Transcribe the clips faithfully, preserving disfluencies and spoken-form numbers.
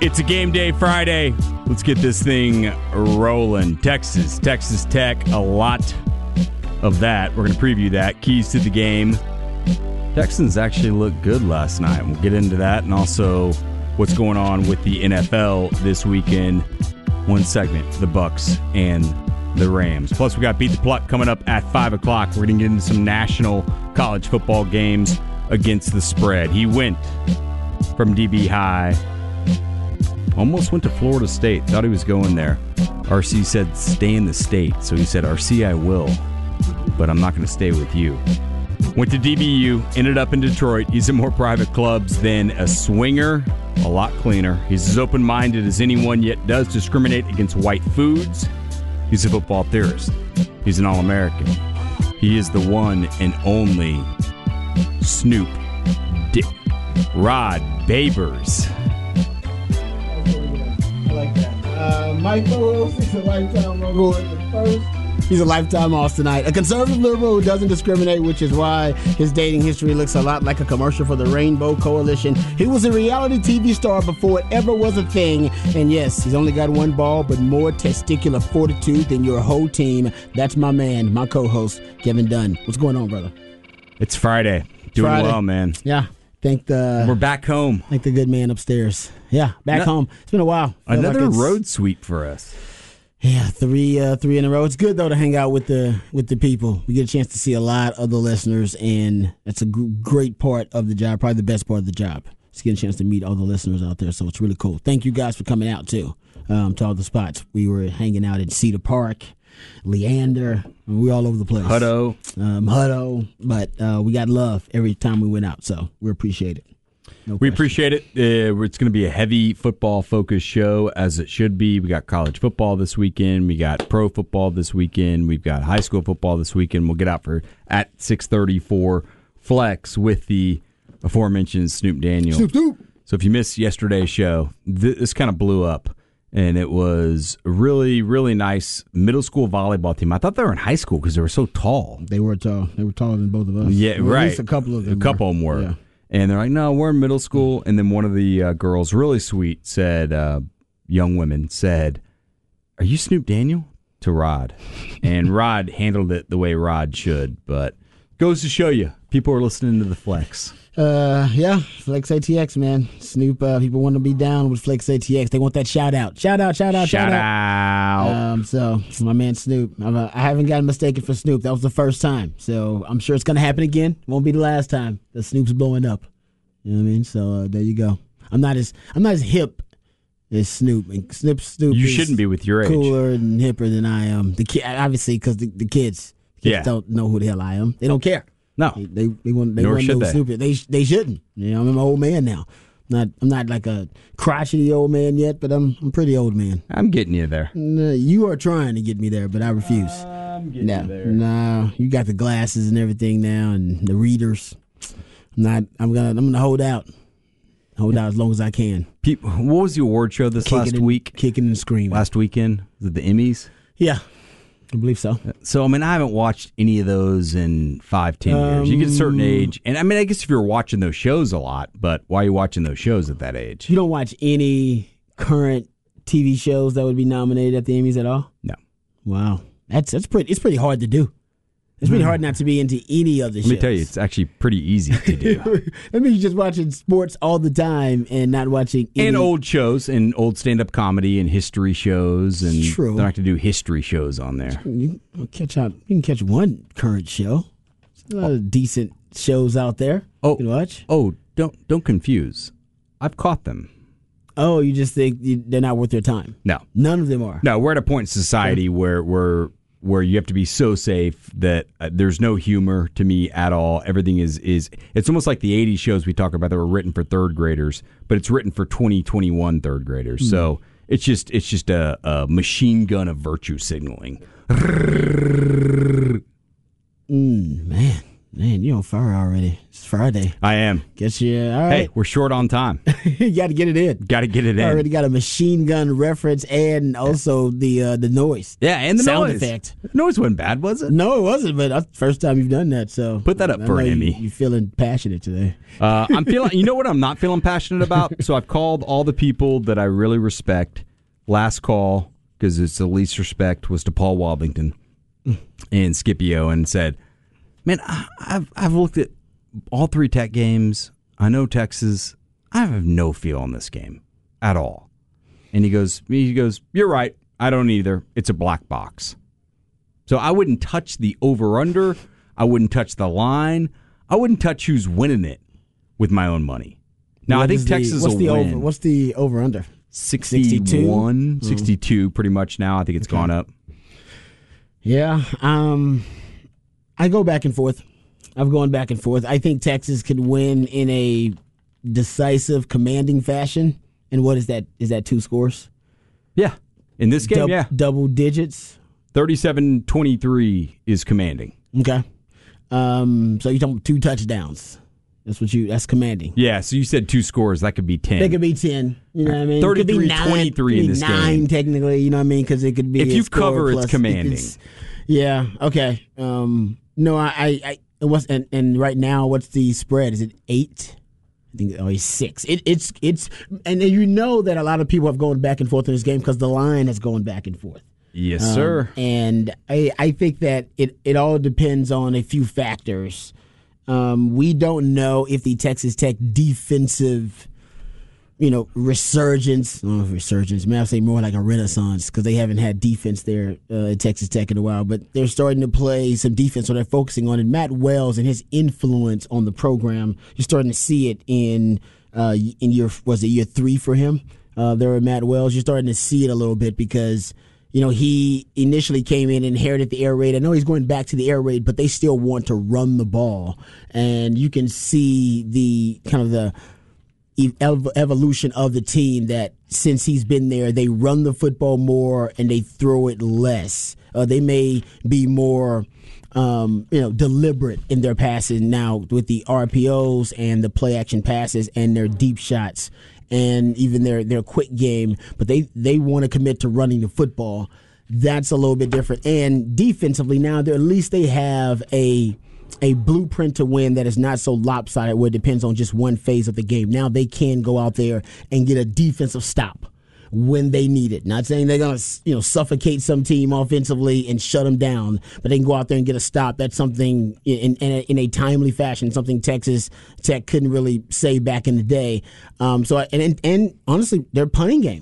It's a game day Friday. Let's get this thing rolling. Texas, Texas Tech, a lot of that. We're going to preview that. Keys to the game. Texans actually looked good last night. We'll get into that and also what's going on with the N F L this weekend. One segment, the Bucks and the Rams. Plus, we got Beat the Pluck coming up at five o'clock. We're going to get into some national college football games against the spread. He went from D B High. Almost went to Florida State. Thought he was going there. R C said, stay in the state. So he said, R C, I will. But I'm not going to stay with you. Went to D B U. Ended up in Detroit. He's in more private clubs than a swinger. A lot cleaner. He's as open-minded as anyone, yet does discriminate against white foods. He's a football theorist. He's an All-American. He is the one and only Snoop Dick Rod Babers. I like that. Uh, Mike Burrows is a lifetime logo at the first. He's a lifetime Austinite. A conservative liberal who doesn't discriminate, which is why his dating history looks a lot like a commercial for the Rainbow Coalition. He was a reality T V star before it ever was a thing. And yes, he's only got one ball, but more testicular fortitude than your whole team. That's my man, my co-host, Kevin Dunn. What's going on, brother? It's Friday. Doing Friday. well, man. Yeah. Thank the We're back home. Thank the good man upstairs. Yeah, back No, home. It's been a while. Feel Another like it's- road sweep for us. Yeah, three uh, three in a row. It's good though to hang out with the with the people. We get a chance to see a lot of the listeners, and that's a g- great part of the job. Probably the best part of the job. Just get a chance to meet all the listeners out there. So it's really cool. Thank you guys for coming out too um, to all the spots. We were hanging out in Cedar Park, Leander. We were all over the place. Hutto. um, Hutto. But uh, we got love every time we went out. So we appreciate it. No We question. appreciate it. Uh, it's going to be a heavy football-focused show, as it should be. We got college football this weekend. We got pro football this weekend. We've got high school football this weekend. We'll get out for at six thirty for Flex with the aforementioned Snoop Daniel. Snoop, Snoop. So if you missed yesterday's show, th- this kind of blew up, and it was a really, really nice middle school volleyball team. I thought they were in high school because they were so tall. They were tall. They were taller than both of us. Yeah, Well, right. At least a couple of them. A couple were. of them were. Yeah. And they're like, no, we're in middle school. And then one of the uh, girls, really sweet, said, uh, young women, said, are you Snoop Daniel? To Rod. And Rod handled it the way Rod should. But goes to show you, people are listening to the Flex. Uh, yeah, Flex A T X, man. Snoop, uh, people want to be down with Flex A T X. They want that shout out. Shout out, shout out, shout, Shout out. out. Um, so, my man Snoop. I'm, uh, I haven't gotten mistaken for Snoop. That was the first time. So, I'm sure it's going to happen again. Won't be the last time that Snoop's blowing up. You know what I mean? So, uh, there you go. I'm not as I'm not as hip as Snoop. And Snoop, Snoop You is shouldn't be with your age. cooler and hipper than I am. The ki- Obviously, because the, the kids, kids Yeah. don't know who the hell I am. They don't care. No. They they, they want they Nor want to should know they. stupid. They they shouldn't. You know, I'm an old man now. Not I'm not like a crotchety old man yet, but I'm I'm a pretty old man. I'm getting you there. Nah, you are trying to get me there, but I refuse. I'm getting No, you there. no, you got the glasses and everything now, and the readers. I'm not. I'm gonna. I'm gonna hold out. Hold out as long as I can. People, what was the award show this Kicking last and- week? Kicking and screaming. Last weekend? Was it the Emmys? Yeah, I believe so. So, I mean, I haven't watched any of those in five, ten years. You get a certain Um, age. And, I mean, I guess if you're watching those shows a lot, but why are you watching those shows at that age? You don't watch any current T V shows that would be nominated at the Emmys at all? No. Wow, that's that's pretty. It's pretty hard to do. It's pretty hard not to be into any of the shows. Let me tell you, it's actually pretty easy to do. That means you're just watching sports all the time and not watching any. And old shows and old stand-up comedy and history shows. And True. they're not going to do history shows on there. You can catch out. You can catch one current show. There's a lot of decent shows out there. Oh. You can watch. Oh, don't don't confuse. I've caught them. Oh, you just think you, they're not worth their time? No. None of them are. No, we're at a point in society where where where you have to be so safe that uh, there's no humor to me at all. Everything is is it's almost like the eighties shows we talk about that were written for third graders, but it's written for twenty twenty-one third graders. Mm. So it's just it's just a, a machine gun of virtue signaling. Mm, man, Man, you on fire already. It's Friday. I am. Guess you. All right. Hey, we're short on time. You got to get it in. Got to get it in. I already got a machine gun reference and also the uh, the noise. Yeah, and the sound noise. effect. The noise wasn't bad, was it? No, it wasn't. But that's the first time you've done that. So put that up I for know Emmy. You, you feeling passionate today? Uh, I'm feeling. You know what? I'm not feeling passionate about. So I've called all the people that I really respect. Last call, because it's the least respect, was to Paul Wobington and Scipio, and said, "Man, I, I've I've looked at all three Tech games. I know Texas. I have no feel on this game at all." And he goes, he goes, "You're right. I don't either. It's a black box." So I wouldn't touch the over/under. I wouldn't touch the line. I wouldn't touch who's winning it with my own money. Now, What I think is the- Texas what's will the win. Over, what's the over/under? sixty-one, sixty-two pretty much now. I think it's Okay. gone up. Yeah, um, I go back and forth. I've gone back and forth. I think Texas could win in a decisive, commanding fashion. And what is that? Is that two scores? Yeah. In this game, Dub- yeah. Double digits? thirty-seven twenty-three is commanding. Okay. Um, so you're talking two touchdowns. That's what you, that's commanding. Yeah, so you said two scores. That could be ten. They could be ten. You know what I mean? It could be thirty-three nine, twenty-three it in could be this nine, game. technically. You know what I mean? Because it could be If a you score cover, it's plus- commanding. it's- yeah. Okay. Um, no, I, I, I it was, and, and right now, what's the spread? Is it eight? I think oh, it's six. It, it's it's, and then you know that a lot of people have gone back and forth in this game because the line has gone back and forth. Yes, Um, sir. And I, I think that it, it all depends on a few factors. Um, we don't know if the Texas Tech defensive, you know, resurgence, I don't know if resurgence, may I say more like a renaissance because they haven't had defense there uh, at Texas Tech in a while, but they're starting to play some defense, so they're focusing on it. Matt Wells and his influence on the program, you're starting to see it in uh, in year, was it year three for him? Uh, there at Matt Wells, you're starting to see it a little bit because you know, he initially came in and inherited the air raid. I know he's going back to the air raid, but they still want to run the ball. And you can see the kind of the ev- evolution of the team that since he's been there, they run the football more and they throw it less. Uh, they may be more, um, you know, deliberate in their passing now with the R P Os and the play action passes and their deep shots. And even their, their quick game, but they, they want to commit to running the football. That's a little bit different. And defensively now, at least they have a a blueprint to win that is not so lopsided where it depends on just one phase of the game. Now they can go out there and get a defensive stop when they need it. Not saying they're going to, you know, suffocate some team offensively and shut them down, but they can go out there and get a stop. That's something in, in, a, in a timely fashion, something Texas Tech couldn't really say back in the day. Um, so, I, and, and and honestly, their punting game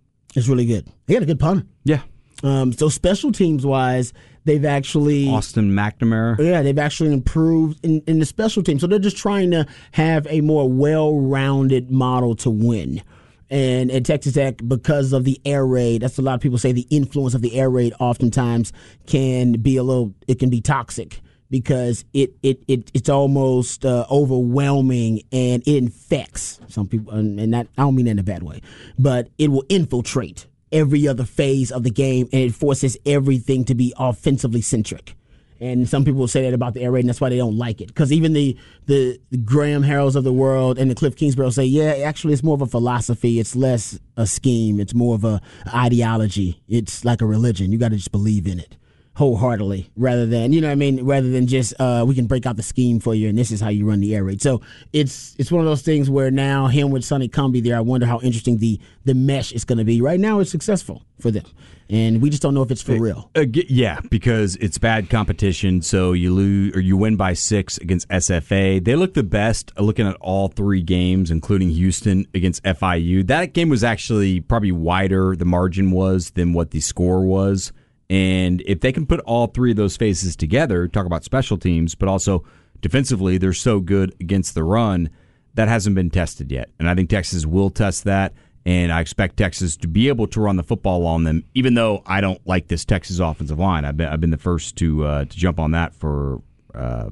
is really good. They got a good punter. Yeah. Um, so special teams wise, they've actually Austin McNamara. Yeah, they've actually improved in, in the special team. So they're just trying to have a more well-rounded model to win. And at Texas Tech, because of the air raid, that's a lot of people say the influence of the air raid oftentimes can be a little, it can be toxic because it it, it it's almost uh, overwhelming and it infects some people. And that, I don't mean that in a bad way, but it will infiltrate every other phase of the game and it forces everything to be offensively centric. And some people will say that about the air raid, and that's why they don't like it. Because even the, the the Graham Harrells of the world and the Cliff Kingsbury say, yeah, actually it's more of a philosophy. It's less a scheme. It's more of a ideology. It's like a religion. You got to just believe in it wholeheartedly rather than, you know what I mean, rather than just uh, we can break out the scheme for you and this is how you run the air raid. So it's it's one of those things where now him with Sonny Cumbie there, I wonder how interesting the, the mesh is going to be. Right now it's successful for them. And we just don't know if it's for real. Uh, yeah, because it's bad competition. So you lose or you win by six against S F A. They look the best looking at all three games, including Houston against F I U. That game was actually probably wider, the margin was, than what the score was. And if they can put all three of those phases together, talk about special teams, but also defensively, they're so good against the run, that hasn't been tested yet. And I think Texas will test that. And I expect Texas to be able to run the football on them, even though I don't like this Texas offensive line. I've been I've been the first to uh, to jump on that for uh,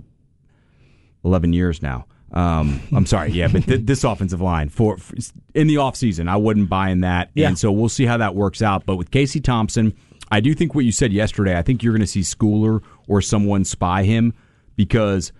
eleven years now. Um, I'm sorry, yeah, but th- this offensive line for, for in the offseason, I wouldn't buy in that, yeah. And so we'll see how that works out. But with Casey Thompson, I do think what you said yesterday. I think you're going to see Schooler or someone spy him because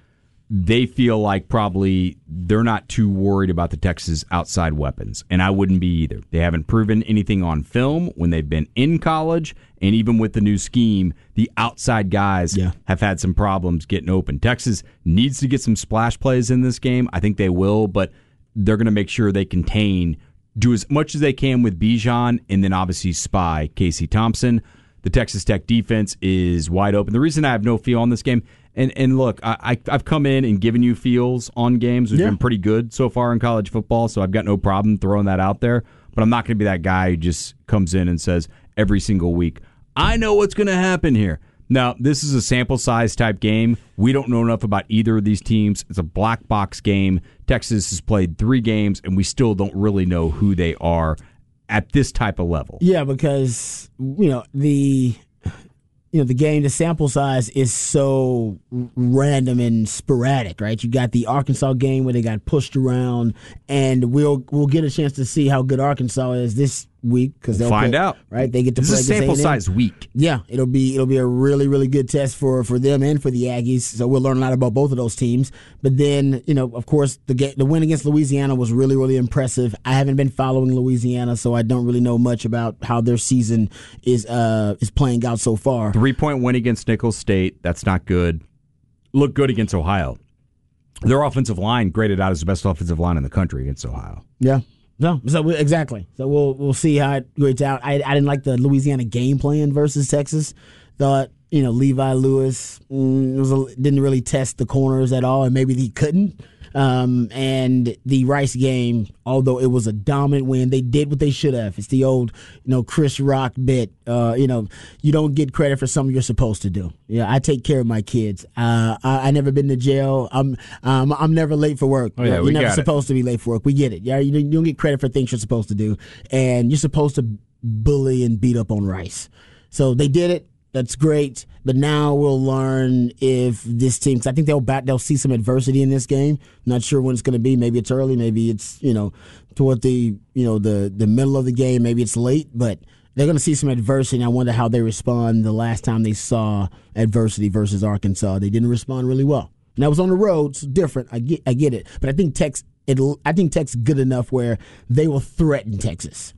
they feel like probably they're not too worried about the Texas outside weapons, and I wouldn't be either. They haven't proven anything on film when they've been in college, and even with the new scheme, the outside guys yeah. have had some problems getting open. Texas needs to get some splash plays in this game. I think they will, but they're going to make sure they contain, do as much as they can with Bijan, and then obviously spy Casey Thompson. The Texas Tech defense is wide open. The reason I have no feel on this game, and and look, I, I've come in and given you feels on games, which yeah. have been pretty good so far in college football, so I've got no problem throwing that out there. But I'm not going to be that guy who just comes in and says every single week, I know what's going to happen here. Now, this is a sample size type game. We don't know enough about either of these teams. It's a black box game. Texas has played three games, and we still don't really know who they are at this type of level. Yeah, because you know the you know the game, the sample size is so random and sporadic, right? You got the Arkansas game where they got pushed around, and we'll we'll get a chance to see how good Arkansas is this week because they'll find play, out. Right? They get to this play is a sample against A and M. size week. Yeah, it'll be it'll be a really really good test for, for them and for the Aggies. So we'll learn a lot about both of those teams. But then you know, of course, the ga- the win against Louisiana was really really impressive. I haven't been following Louisiana, so I don't really know much about how their season is uh is playing out so far. Three point win against Nicholls State. That's not good. Look good against Ohio. Their offensive line graded out as the best offensive line in the country against Ohio. Yeah. No, so we, exactly. So we'll we'll see how it grades out. I I didn't like the Louisiana game plan versus Texas. Thought you know Levi Lewis mm, was a, didn't really test the corners at all, and maybe he couldn't. Um, and the Rice game, although it was a dominant win, they did what they should have. It's the old, you know, Chris Rock bit. Uh, you know, you don't get credit for something you're supposed to do. Yeah, I take care of my kids. Uh, I, I never been to jail. I'm um, I'm never late for work. Oh, yeah, you're we never got supposed it. to be late for work. We get it. Yeah, you, you don't get credit for things you're supposed to do, and you're supposed to bully and beat up on Rice. So they did it. That's great, but now we'll learn if this team. Cause I think they'll back. They'll see some adversity in this game. Not sure when it's going to be. Maybe it's early. Maybe it's you know toward the you know the the middle of the game. Maybe it's late. But they're going to see some adversity. And I wonder how they respond. The last time they saw adversity versus Arkansas, they didn't respond really well. And that was on the road. So different. I get. I get it. But I think Tex. It'll. I think Tech's good enough where they will threaten Texas.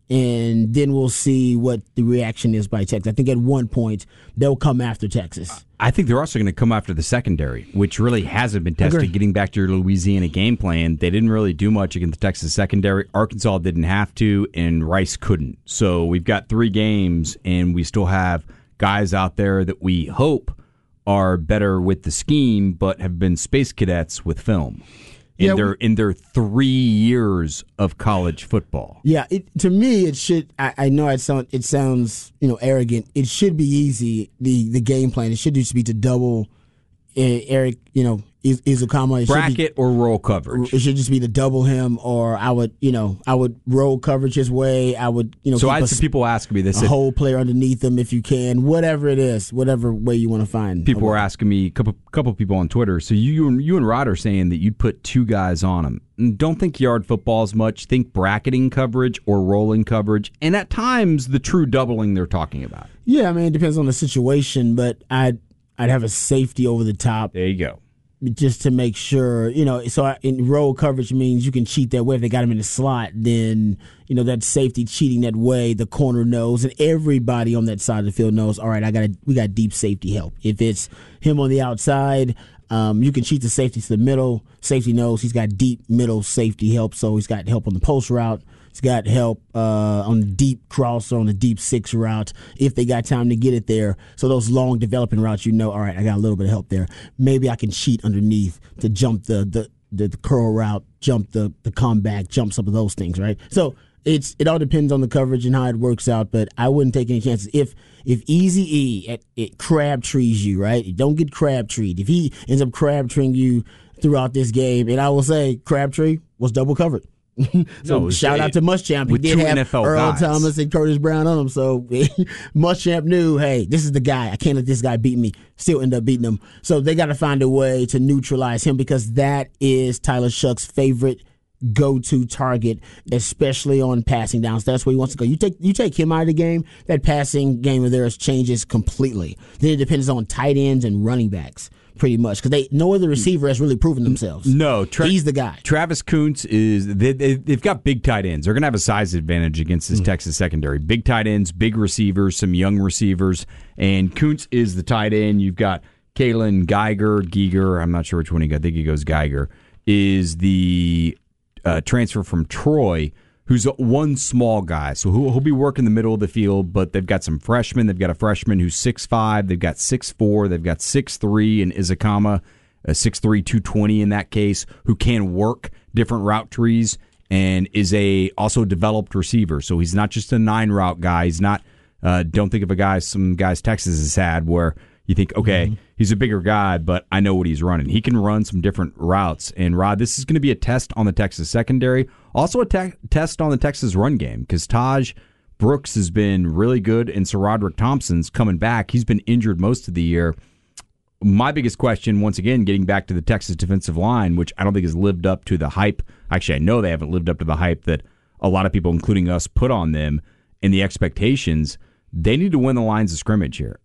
And then we'll see what the reaction is by Texas. I think at one point they'll come after Texas. I think they're also going to come after the secondary, which really hasn't been tested. Agree. Getting back to your Louisiana game plan, they didn't really do much against the Texas secondary. Arkansas didn't have to, and Rice couldn't. So we've got three games, and we still have guys out there that we hope are better with the scheme, but have been space cadets with film. In Yeah, their we- in their three years of college football. Yeah, it, to me, it should. I, I know it sound it sounds you know arrogant. It should be easy. The the game plan. It should just be to double uh, Eric. You know, Iz- Izukama. It should be- Bracket or roll coverage. It should just be to double him, or I would, you know, I would roll coverage his way. I would, you know, So keep I had a, some people asking me this. a whole player underneath him if you can, whatever it is, whatever way you want to find. People a were way. asking me, a couple couple people on Twitter. So you you and, you and Rod are saying that you'd put two guys on him. Don't think yard football as much. Think bracketing coverage or rolling coverage, and at times the true doubling they're talking about. Yeah, I mean, it depends on the situation, but I'd I'd have a safety over the top. There you go. Just to make sure, you know, so I, in roll coverage means you can cheat that way. If they got him in the slot, then, you know, that safety cheating that way, the corner knows, and everybody on that side of the field knows, all right, I got we got deep safety help. If it's him on the outside, um, you can cheat the safety to the middle. Safety knows he's got deep middle safety help, so he's got help on the post route. He's got help uh, on the deep cross or on the deep six route if they got time to get it there. So those long developing routes, you know, all right, I got a little bit of help there. Maybe I can cheat underneath to jump the the, the, the curl route, jump the, the comeback, jump some of those things, right? So it's it all depends on the coverage and how it works out, but I wouldn't take any chances. If if Easy E at, it crab trees you, right? Don't get crab treed. If he ends up crab treeing you throughout this game, and I will say Crabtree was double covered. so No, shout out to Muschamp. He with did two have N F L Earl guys. Thomas and Curtis Brown on him. So Muschamp knew, hey, this is the guy. I can't let this guy beat me. Still end up beating him. So they got to find a way to neutralize him because that is Tyler Shuck's favorite go-to target, especially on passing downs. That's where he wants to go. You take you take him out of the game, that passing game of theirs changes completely. Then it depends on tight ends and running backs. pretty much, because they no other receiver has really proven themselves. No, Tra- he's the guy. Travis Kuntz is they, they, they've got big tight ends. They're going to have a size advantage against this mm-hmm. Texas secondary. Big tight ends, big receivers, some young receivers, and Kuntz is the tight end. You've got Kalen Geiger, Geiger. I'm not sure which one he got. I think he goes Geiger. Is the uh, transfer from Troy, who's one small guy. So he'll, he'll be working the middle of the field, but they've got some freshmen. They've got a freshman who's six five. They've got six four. They've got six three in Izakama, uh, six three, two twenty in that case, who can work different route trees and is a also developed receiver. So he's not just a nine route guy. He's not, uh, don't think of a guy, some guys Texas has had where you think, okay, mm-hmm. he's a bigger guy, but I know what he's running. He can run some different routes. And, Rod, this is going to be a test on the Texas secondary, also a te- test on the Texas run game, because Taj Brooks has been really good, and Sir Roderick Thompson's coming back. He's been injured most of the year. My biggest question, once again, getting back to the Texas defensive line, which I don't think has lived up to the hype. Actually, I know they haven't lived up to the hype that a lot of people, including us, put on them and the expectations. They need to win the lines of scrimmage here,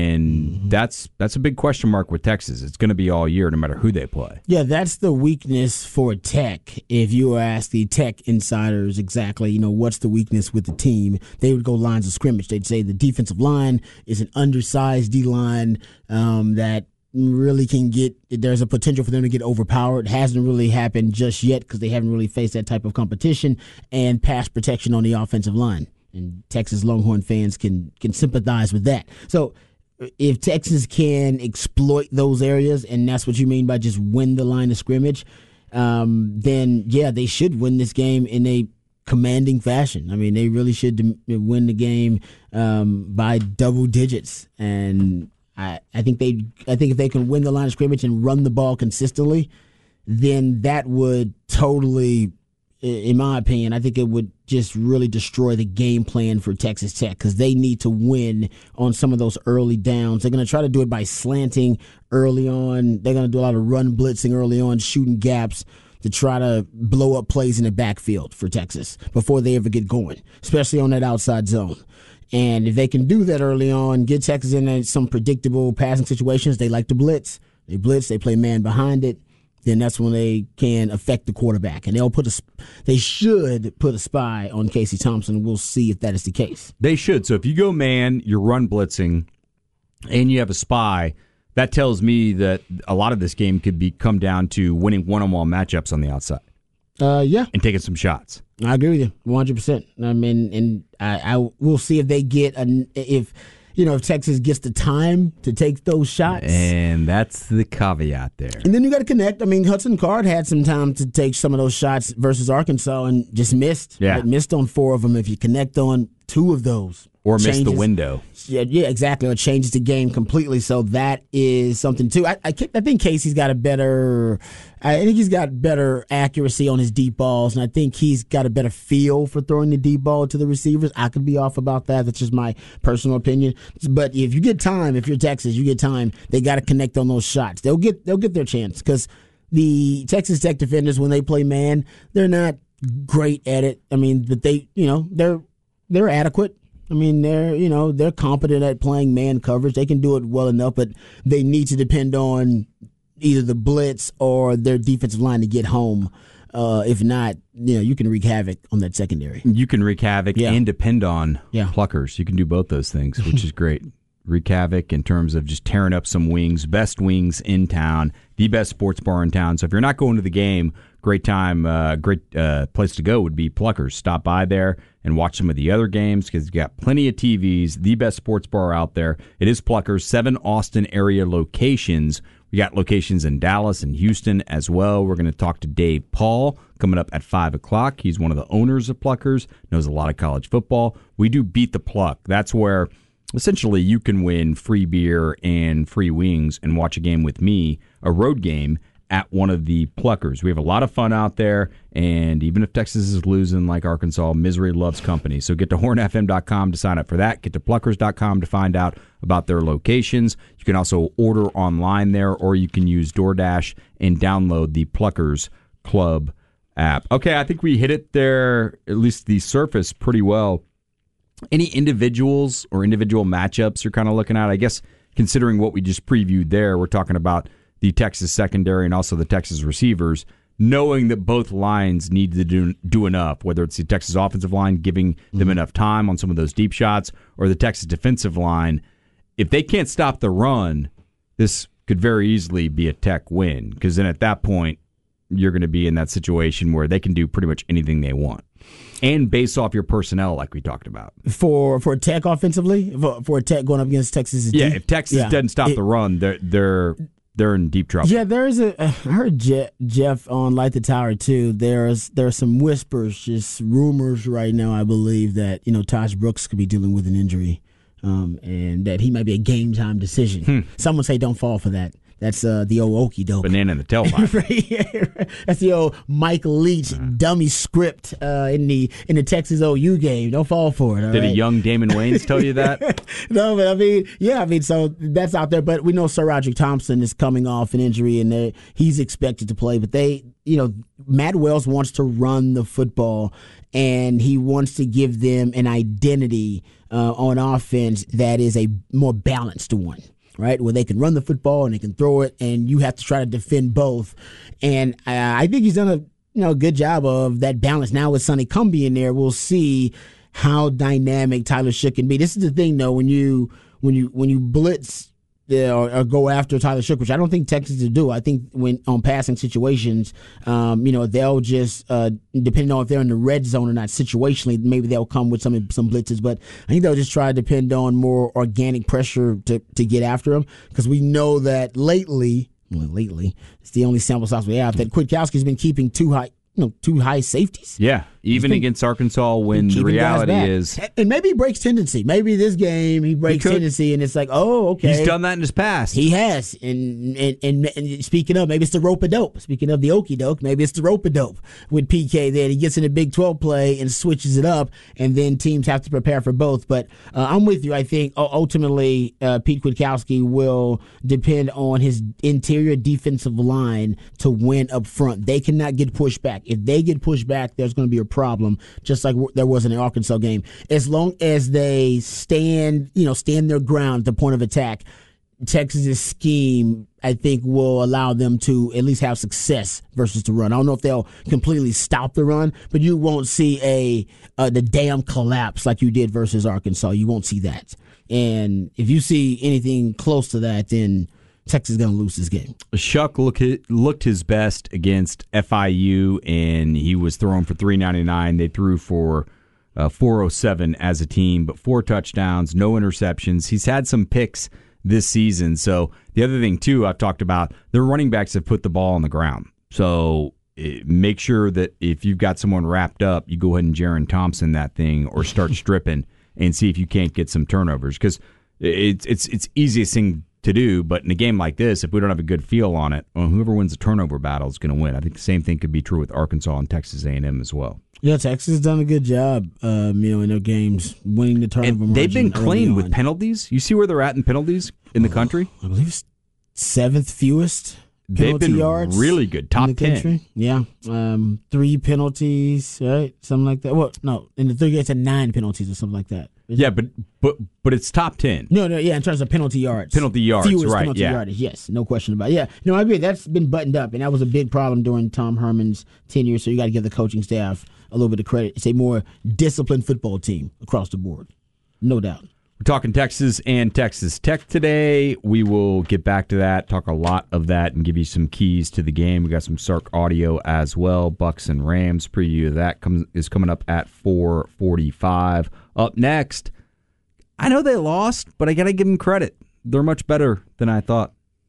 and that's that's a big question mark with Texas. It's going to be all year, no matter who they play. Yeah, that's the weakness for Tech. If you were asked the Tech insiders exactly, you know, what's the weakness with the team, they would go lines of scrimmage. They'd say the defensive line is an undersized D-line um, that really can get, there's a potential for them to get overpowered. It hasn't really happened just yet because they haven't really faced that type of competition, and pass protection on the offensive line. And Texas Longhorn fans can can sympathize with that. So if Texas can exploit those areas, and that's what you mean by just win the line of scrimmage, um, then, yeah, they should win this game in a commanding fashion. I mean, they really should win the game um, by double digits. And I, I think they, I think if they can win the line of scrimmage and run the ball consistently, then that would totally, in my opinion, I think it would just really destroy the game plan for Texas Tech, because they need to win on some of those early downs. They're going to try to do it by slanting early on. They're going to do a lot of run blitzing early on, shooting gaps to try to blow up plays in the backfield for Texas before they ever get going, especially on that outside zone. And if they can do that early on, get Texas in some predictable passing situations, they like to blitz. They blitz, they play man behind it. Then that's when they can affect the quarterback. And they'll put a, they should put a spy on Casey Thompson. We'll see if that is the case. They should. So if you go man, you're run blitzing, and you have a spy, that tells me that a lot of this game could be come down to winning one-on-one matchups on the outside. Uh, yeah. And taking some shots. I agree with you, one hundred percent. I mean, and I, I will see if they get, a, if, you know, if Texas gets the time to take those shots. And that's the caveat there. And then you got to connect. I mean, Hudson Card had some time to take some of those shots versus Arkansas and just missed. Yeah. But missed on four of them. If you connect on two of those. Or miss the window. Yeah, yeah, exactly. Or it changes the game completely. So that is something, too. I, I, I think Casey's got a better, I think he's got better accuracy on his deep balls, and I think he's got a better feel for throwing the deep ball to the receivers. I could be off about that. That's just my personal opinion. But if you get time, if you're Texas, you get time, they got to connect on those shots. They'll get they'll get their chance, because the Texas Tech defenders, when they play man, they're not great at it. I mean, but they, you know, they're they're adequate. I mean, they're, you know, they're competent at playing man coverage. They can do it well enough, but they need to depend on either the blitz or their defensive line to get home. Uh, if not, you know, you can wreak havoc on that secondary. You can wreak havoc yeah. and depend on yeah. pluckers. You can do both those things, which is great. Wreak havoc in terms of just tearing up some wings. Best wings in town. The best sports bar in town. So if you're not going to the game, great time, uh, great uh, place to go would be Pluckers. Stop by there and watch some of the other games, because you've got plenty of T Vs. The best sports bar out there. It is Pluckers. Seven Austin area locations. We got locations in Dallas and Houston as well. We're going to talk to Dave Paul coming up at five o'clock. He's one of the owners of Pluckers, knows a lot of college football. We do Beat the Pluck. That's where essentially you can win free beer and free wings and watch a game with me, a road game, at one of the Pluckers. We have a lot of fun out there, and even if Texas is losing like Arkansas, misery loves company. So get to horn f m dot com to sign up for that. Get to pluckers dot com to find out about their locations. You can also order online there, or you can use DoorDash and download the Pluckers Club app. Okay, I think we hit it there, at least the surface, pretty well. Any individuals or individual matchups you're kind of looking at? I guess considering what we just previewed there, we're talking about the Texas secondary and also the Texas receivers, knowing that both lines need to do, do enough, whether it's the Texas offensive line giving them mm-hmm. enough time on some of those deep shots or the Texas defensive line. If they can't stop the run, this could very easily be a Tech win, because then at that point, you're going to be in that situation where they can do pretty much anything they want. And base off your personnel, like we talked about. For for Tech offensively? For, for Tech going up against Texas? Yeah, if Texas yeah. doesn't stop it, the run, they're they're they're in deep trouble. Yeah, there is a. I heard Je- Jeff on Light the Tower too. There's there are some whispers, just rumors right now. I believe that you know Tosh Brooks could be dealing with an injury, um, and that he might be a game time decision. Hmm. Someone say don't fall for that. That's uh, the old okie doke. Banana in the tailpipe. right? That's the old Mike Leach uh-huh. dummy script uh, in the in the Texas O U game. Don't fall for it. All Did right? a young Damon Wayans tell you that? No, but I mean, yeah, I mean, so that's out there. But we know Sir Roderick Thompson is coming off an injury, and he's expected to play. But they, you know, Matt Wells wants to run the football, and he wants to give them an identity uh, on offense that is a more balanced one. Right, where they can run the football and they can throw it, and you have to try to defend both. And uh, I think he's done a you know a good job of that balance. Now with Sonny Cumbie in there, we'll see how dynamic Tyler Shough can be. This is the thing, though, when you when you when you blitz uh, or, or go after Tyler Shough, which I don't think Texas will do. I think when on passing situations, um, you know, they'll just uh, depending on if they're in the red zone or not situationally, maybe they'll come with some some blitzes. But I think they'll just try to depend on more organic pressure to to get after him, because we know that lately, well, lately it's the only sample size we have that Kwiatkowski's been keeping two high. You know, two high safeties. Yeah, even been, against Arkansas, when the reality is, and maybe he breaks tendency. Maybe this game he breaks he tendency, and it's like, oh, okay, he's done that in his past. He has, and and, and, and speaking of, maybe it's the rope-a-dope. Speaking of the okie doke, maybe it's the rope-a-dope with P K. There, he gets in a Big twelve play and switches it up, and then teams have to prepare for both. But uh, I'm with you. I think ultimately uh, Pete Kwiatkowski will depend on his interior defensive line to win up front. They cannot get pushed back. If they get pushed back, there's going to be a problem, just like there was in the Arkansas game. As long as they stand, you know, stand their ground at the point of attack, Texas's scheme, I think, will allow them to at least have success versus the run. I don't know if they'll completely stop the run, but you won't see a uh, the dam collapse like you did versus Arkansas. You won't see that. And if you see anything close to that, then Texas is going to lose this game. Shough look, looked his best against F I U, and he was throwing for three ninety-nine. They threw for uh, four oh seven as a team, but four touchdowns, no interceptions. He's had some picks this season. So the other thing, too, I've talked about, their running backs have put the ball on the ground. So it, make sure that if you've got someone wrapped up, you go ahead and Jaron Thompson that thing or start stripping and see if you can't get some turnovers, because it's it's it's easiest thing to do, but in a game like this, if we don't have a good feel on it, well, whoever wins the turnover battle is going to win. I think the same thing could be true with Arkansas and Texas A and M as well. Yeah, Texas has done a good job, um, you know, in their games, winning the turnover margin. They've been clean with penalties. You see where they're at in penalties in the country? I believe it's seventh fewest penalty They've been yards really good, top in the ten. Country. Yeah, um, three penalties, right? Something like that. Well, no, in the third game, it's a nine penalties or something like that. Yeah, but but but it's top ten. No, no, yeah, in terms of penalty yards. Penalty yards, Fewest right, penalty yeah. yardage, yes, no question about it. Yeah, no, I agree. That's been buttoned up, and that was a big problem during Tom Herman's tenure, so you got to give the coaching staff a little bit of credit. It's a more disciplined football team across the board, no doubt. We're talking Texas and Texas Tech today. We will get back to that, talk a lot of that, and give you some keys to the game. We got some Sark audio as well. Bucks and Rams preview of that comes is coming up at four forty-five. Up next, I know they lost, but I got to give them credit. They're much better than I thought.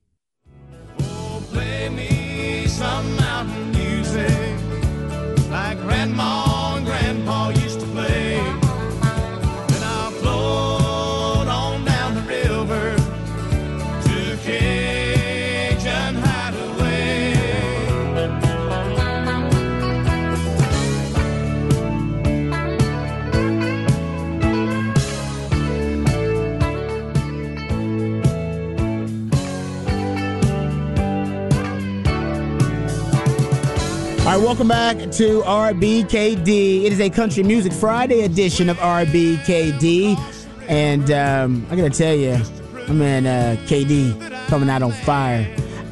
Oh, play me some mountain music like Grandma and Grandpa used to play. Then I'll float on down the river to Cajun Hideaway. All right, welcome back to R B K D. It is a Country Music Friday edition of R B K D. And um, I got to tell you, my man uh, K D coming out on fire.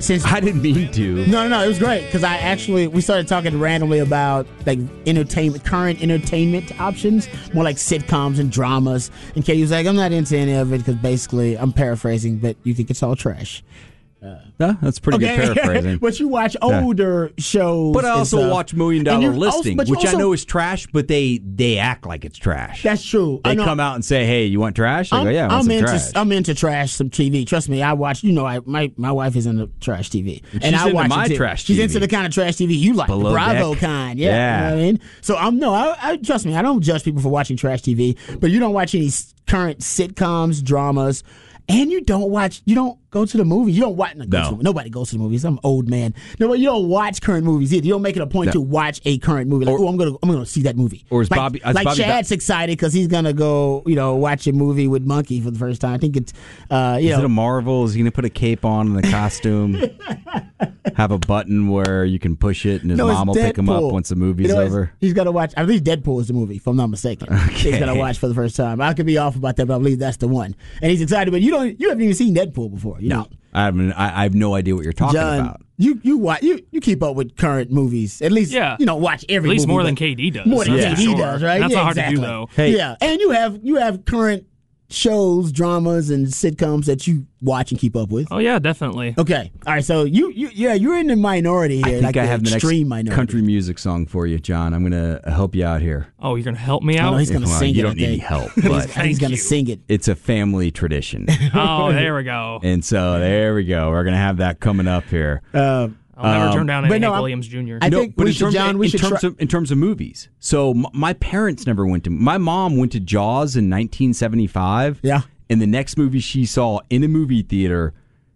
since I didn't mean to. No, no, no. It was great because I actually we started talking randomly about like entertainment, current entertainment options, more like sitcoms and dramas. And Katie was like, "I'm not into any of it because basically, I'm paraphrasing, but you think it's all trash." Uh, yeah, that's pretty good paraphrasing. But you watch older yeah. shows. But I also stuff, watch Million Dollar Listing, also, which also, I know is trash, but they they act like it's trash. That's true. They come out and say, "Hey, you want trash?" I go, "Yeah, I want I'm some into trash." I'm into trash, some T V. Trust me, I watch. You know, I my my wife is into trash T V, and, and she's I into watch my it trash She's T V. into the kind of trash T V you like, Below the Bravo deck. kind. Yeah, yeah. You know what I mean. So I'm no, I, I trust me. I don't judge people for watching trash T V, but you don't watch any current sitcoms, dramas. And you don't watch, you don't go to the movie. You don't watch, no, go no. to, nobody goes to the movies. I'm an old man. No, you don't watch current movies either. You don't make it a point no. to watch a current movie. Like, or, oh, I'm gonna, I'm gonna see that movie. Or is like, Bobby, is like Bobby Chad's ba- excited because he's gonna go, you know, watch a movie with Monkey for the first time. I think it's, uh, you is know, it a Marvel? Is he gonna put a cape on and a costume? Have a button where you can push it, and his no, mom will Deadpool. pick him up once the movie's you know, over. He's gonna watch. I believe Deadpool is the movie, if I'm not mistaken. Okay. He's gonna watch for the first time. I could be off about that, but I believe that's the one. And he's excited. But you don't. You haven't even seen Deadpool before. You no, know? I haven't. I, I have no idea what you're talking John, about. You you watch you, you keep up with current movies. At least yeah. you know watch every. At least movie, more than K D does. More than yeah. K D sure. does, right? That's yeah, not hard exactly. to do though. Hey. Yeah, and you have you have current shows, dramas, and sitcoms that you watch and keep up with. Oh yeah, definitely. Okay, all right. So you, you yeah, you're in the minority here. I think like I the have the extreme next minority. country music song for you, John. I'm gonna help you out here. Oh, you're gonna help me out? Oh, no, he's gonna well, sing you it. don't need any help, but he's, he's gonna you. sing it. It's a family tradition, Oh, there we go. and so there we go. We're gonna have that coming up here. Uh, I'll never um, turn down but any no, Hank I'm- Williams Junior I no, think but we in should, terms, John, we in should terms try- of in terms of movies. So m- my parents never went to. My mom went to Jaws in nineteen seventy-five. Yeah. And the next movie she saw in a movie theater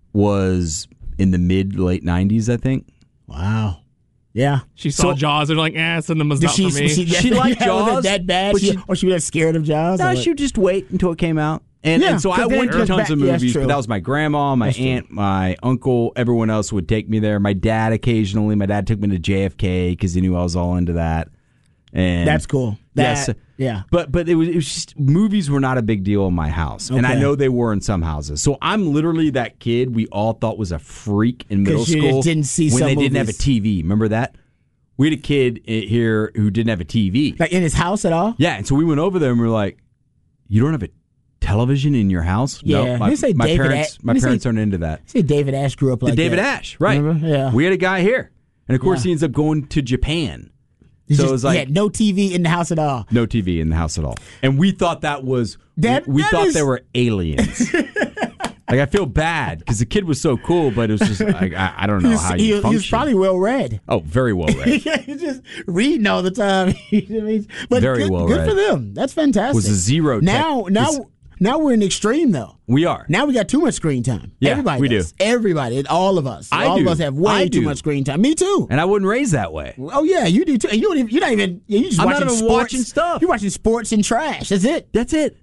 was in the mid late nineties, I think. Wow. Yeah. She saw So- Jaws and like, eh, cinema's Did not she, for me. she, She liked yeah, was it Jaws, that bad? but She, she- or she was scared of Jaws? No, or she would just wait until it came out. And, Yeah, and so I 'cause then went to it's tons back- of yeah, that's movies, true. but that was my grandma, my That's aunt, my uncle, everyone else would take me there. My dad occasionally. My dad took me to J F K because he knew I was all into that. And That's cool. That, yes, yeah. But but it was, it was just movies were not a big deal in my house, and I Okay. know they were in some houses. So I'm literally that kid we all thought was a freak in middle 'Cause you school just didn't see when some they didn't have a movies. T V. Remember that? We had a kid i- here who didn't have a T V. Like in his house at all? Yeah, and so we went over there and we were like, "You don't have a television in your house?" Yeah. No, my, They say my David parents, A- my they say- parents aren't into that. See, David Ash grew up like The David that. Ash, right? Remember? Yeah. We had a guy here, and of course Yeah. he ends up going to Japan. He So just- it was he like had no T V in the house at all. no T V in the house at all, and we thought that was That- we, we that thought is- they were aliens. Like I feel bad because the kid was so cool, but it was just like I, I don't know He's, how he, you he function. was probably well read. oh, very well read. Yeah, he's just reading all the time. But Very good, well good read. for them. That's fantastic. Was a zero Now, tech- now, is- now we're in extreme though. We are. Now we got too much screen time. Yeah, Everybody we does. do. Everybody, all of us. I all do. of us have way I too do. much screen time. Me too. And I wasn't raised that way. Oh yeah, you do too. And you don't even, you're not even. You just I'm watching not even sports. watching stuff. You're watching sports and trash. That's it. That's it.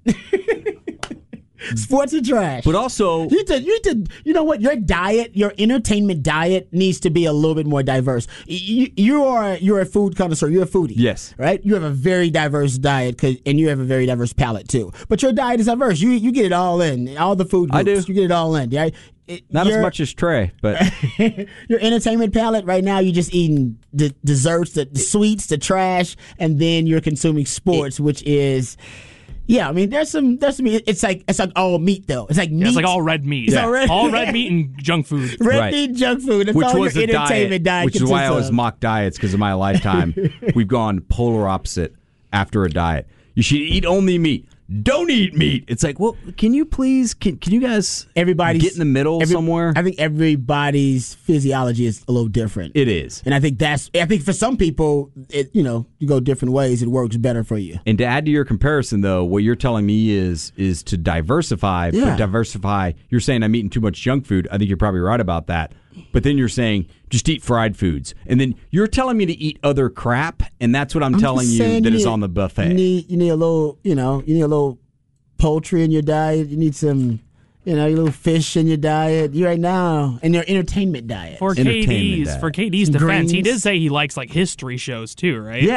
Sports and trash. But also, You need to, you need to, you know what? Your diet, your entertainment diet needs to be a little bit more diverse. You, you are, you're a food connoisseur. You're a foodie. Yes. Right? You have a very diverse diet, 'cause- and you have a very diverse palate too. But your diet is diverse. You, you get it all in. All the food groups. I do. You get it all in. Yeah. It- not as your- much as Trey, but your entertainment palette right now, you're just eating the desserts, the, the sweets, the trash, and then you're consuming sports, which is. Yeah, I mean, there's some, there's some. It's like it's like all meat though. It's like meat. Yeah, it's like all red meat. It's all red- all red meat and junk food. red Right. meat, junk food. That's which all was your the entertainment diet, diet. which is why I consists always of. mock diets because of my lifetime. We've gone polar opposite after a diet. You should eat only meat. Don't eat meat. It's like, well, can you please, can, can you guys Everybody's get in the middle every- somewhere? I think everybody's physiology is a little different. It is. And I think that's. I think for some people, it, you know, you go different ways. It works better for you. And to add to your comparison, though, what you're telling me is is to diversify, Yeah. but diversify. You're saying I'm eating too much junk food. I think you're probably right about that. But then you're saying just eat fried foods, and then you're telling me to eat other crap, and that's what I'm, I'm telling just you saying that you is need- on the buffet. You need, you need a little, you know, you need a little poultry in your diet. You need some, you know, your little fish in your diet. You right now in your entertainment diet. For Entertainment K D's, diet. for K D's Some defense, he greens. did say he likes like history shows too, right? yeah.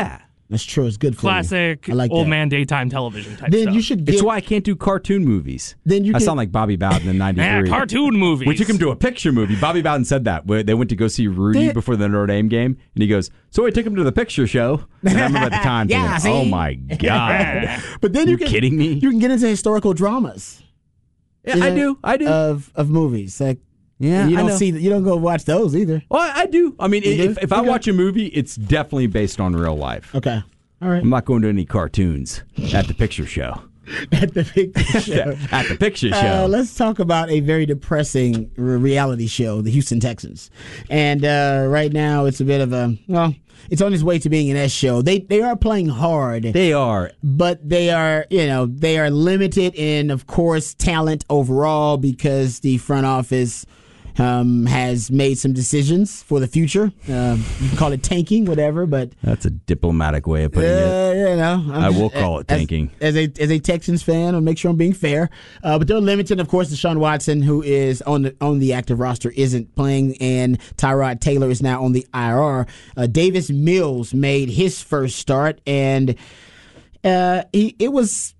That's true. It's good for you. Classic I like old that. man daytime television type Then stuff. you should get. It's why I can't do cartoon movies. Then you I can- sound like Bobby Bowden in ninety-three. Yeah, cartoon movies. We took him to a picture movie. Bobby Bowden said that. Where They went to go see Rudy Did- before the Notre Dame game, and he goes, so I took him to the picture show. And I remember at the time Yeah, thinking, see? oh my God. But then you, You can, kidding me? You can get into historical dramas. Yeah, you I know, do. I do. Of of movies. Like yeah, you I don't know. see you don't go watch those either. Well, I I do. I mean, You if, do? if I Okay. watch a movie, it's definitely based on real life. Okay. All right. I'm not going to any cartoons at the picture show. At the picture show. At the picture show. Uh, let's talk about a very depressing re- reality show, the Houston Texans. And uh, right now, it's a bit of a well, it's on its way to being an S show. They they are playing hard, They are. but they are you know they are limited in, of course, talent overall because the front office. Um, has made some decisions for the future. Uh, you can call it tanking, whatever, but That's a diplomatic way of putting it. uh, you know, I'm I just- will call it as- tanking. As, a as a Texans fan, I'll make sure I'm being fair. Uh, but they're limited, of course. Deshaun Watson, who is on the on the active roster, isn't playing, and Tyrod Taylor is now on the I R. Uh, Davis Mills made his first start, and uh, he, it was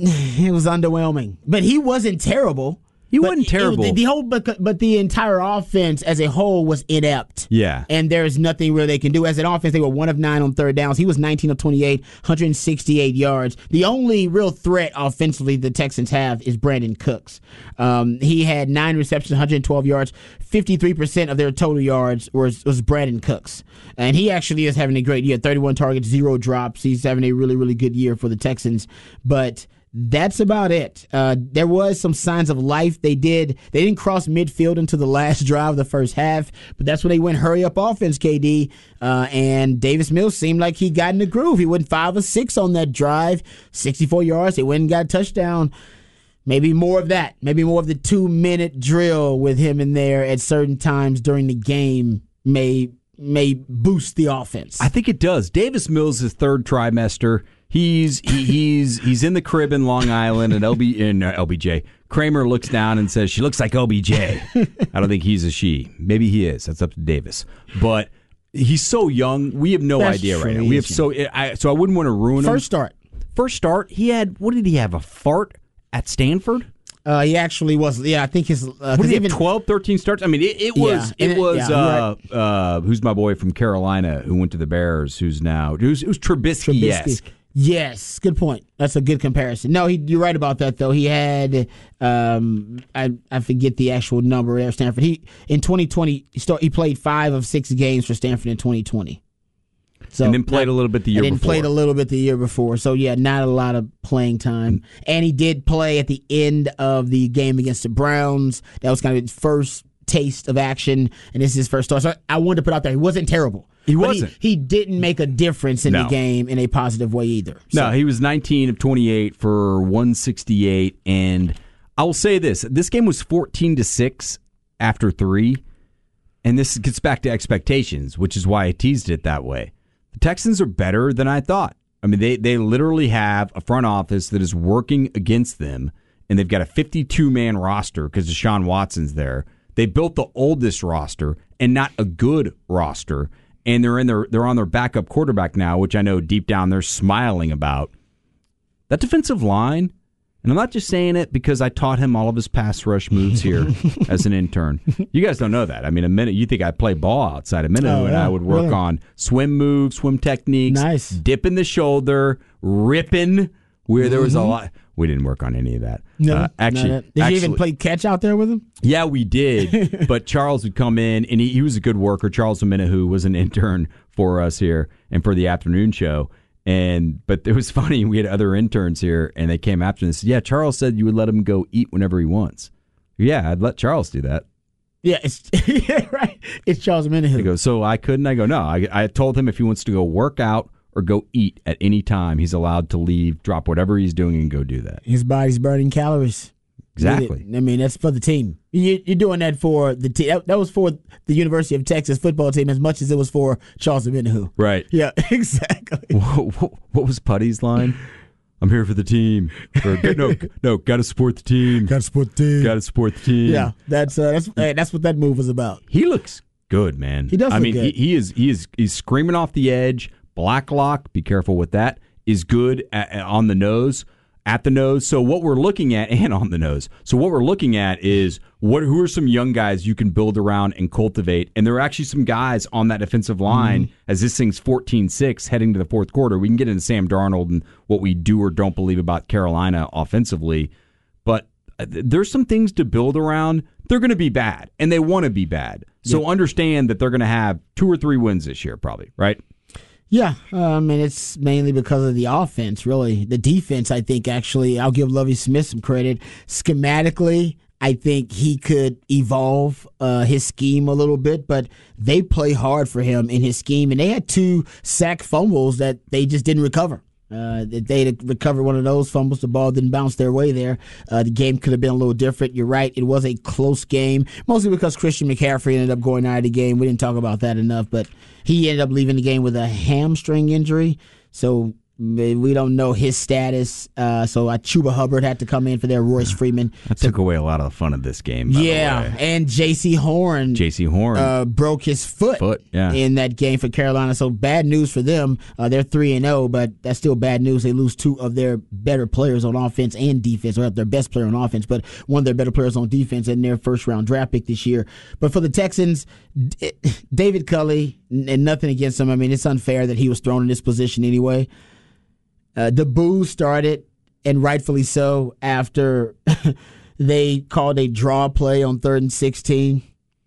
it was underwhelming. But he wasn't terrible. He But wasn't it- terrible. the, the whole, but, but the entire offense as a whole was inept. Yeah. And there's nothing really they can do. As an offense, they were one of nine on third downs. He was nineteen of twenty-eight, one hundred sixty-eight yards. The only real threat offensively the Texans have is Brandon Cooks. Um, he had nine receptions, one hundred twelve yards. fifty-three percent of their total yards was, was Brandon Cooks. And he actually is having a great year. thirty-one targets, zero drops. He's having a really, really good year for the Texans. But that's about it. Uh, there was some signs of life. They did. They didn't cross midfield until the last drive of the first half, but that's when they went hurry up offense. K D uh, and Davis Mills seemed like he got in the groove. He went five or six on that drive, sixty-four yards. They went and got a touchdown. Maybe more of that. Maybe more of the two minute drill with him in there at certain times during the game may may boost the offense. I think it does. Davis Mills' is third trimester. He's he, he's he's in the crib in Long Island, and L B in uh, L B J Kramer looks down and says she looks like L B J. I don't think he's a she. Maybe he is. That's up to Davis. But he's so young. We have no That's idea true. right now. He We is have so I so I wouldn't want to ruin him. First start. First start. He had what did he have? A fart at Stanford? Uh, he actually was. Yeah, I think his. Uh, What 'cause did he have? even- twelve, thirteen starts. I mean, it, it was Yeah, and it it- was yeah, uh, uh, who's my boy from Carolina who went to the Bears? Who's now who's it was Trubisky? Yes. Yes, good point. That's a good comparison. No, he, you're right about that though. He had um, I I forget the actual number there. Stanford. He in twenty twenty he start, he played five of six games for Stanford in twenty twenty. So And then played a little bit the year and then before. played a little bit the year before. So yeah, not a lot of playing time. And he did play at the end of the game against the Browns. That was kind of his first taste of action, and this is his first start. So I wanted to put out there he wasn't terrible. He But wasn't. He, didn't make a difference in No. the game in a positive way either. So, No, he was nineteen of twenty-eight for one sixty-eight. And I will say this: this game was fourteen to six after three, and this gets back to expectations, which is why I teased it that way. The Texans are better than I thought. I mean, they they literally have a front office that is working against them, and they've got a fifty-two man roster because Deshaun Watson's there. They built the oldest roster and not a good roster, and they're in their they're on their backup quarterback now, which I know deep down they're smiling about. That defensive line, and I'm not just saying it because I taught him all of his pass rush moves here as an intern. You guys don't know that. I mean, a minute you think I play ball outside a minute, Oh, and yeah, I would work really? on swim moves, swim techniques, Nice. dipping the shoulder, ripping where there was a lot. We didn't work on any of that. No, Uh, actually, not that. did actually, you even play catch out there with him? yeah, we did. But Charles would come in, and he, he was a good worker. Charles Minahu was an intern for us here and for the afternoon show. And but it was funny. We had other interns here, and they came after this. Yeah, Charles said you would let him go eat whenever he wants. Yeah, I'd let Charles do that. Yeah, it's yeah, right. It's Charles He Minahu. goes, so I couldn't? I go, no. I, I told him if he wants to go work out or go eat at any time, he's allowed to leave, drop whatever he's doing, and go do that. His body's burning calories. Exactly. I mean, that's for the team. You, you're doing that for the team. That, that was for the University of Texas football team as much as it was for Charles Minahu. Right. Yeah, exactly. What, what was Putty's line? I'm here for the team. Or, no, no, got to support the team. Got to support the team. Got to support the team. Yeah, that's uh, that's hey, that's what that move was about. He looks good, man. He does I look mean, good. He, he is he is he's screaming off the edge, Blacklock, be careful with that, is good at, on the nose, at the nose. So what we're looking at, and on the nose. So what we're looking at is what who are some young guys you can build around and cultivate. And there are actually some guys on that defensive line mm-hmm. as this thing's fourteen six heading to the fourth quarter. We can get into Sam Darnold and what we do or don't believe about Carolina offensively. But there's some things to build around. They're going to be bad, and they want to be bad. So yep. understand that they're going to have two or three wins this year probably, right? Yeah, um, and it's mainly because of the offense, really. The defense, I think, actually, I'll give Lovie Smith some credit. Schematically, I think he could evolve uh, his scheme a little bit, but they play hard for him in his scheme, and they had two sack fumbles that they just didn't recover. Uh, if they had recovered one of those fumbles, the ball didn't bounce their way there. Uh, the game could have been a little different. You're right. It was a close game, mostly because Christian McCaffrey ended up going out of the game. We didn't talk about that enough, but he ended up leaving the game with a hamstring injury. So we don't know his status. Uh, so uh, Chuba Hubbard had to come in for their Royce Freeman. That so, took away a lot of the fun of this game. By yeah, the way. and J C Horn. J C Horn uh, broke his foot, foot yeah. in that game for Carolina. So bad news for them. Uh, they're three and zero, but that's still bad news. They lose two of their better players on offense and defense. Or their best player on offense, but one of their better players on defense in their first round draft pick this year. But for the Texans, D- David Culley, and nothing against him. I mean, it's unfair that he was thrown in this position anyway. Uh, the boo started, and rightfully so, after they called a draw play on third and sixteen.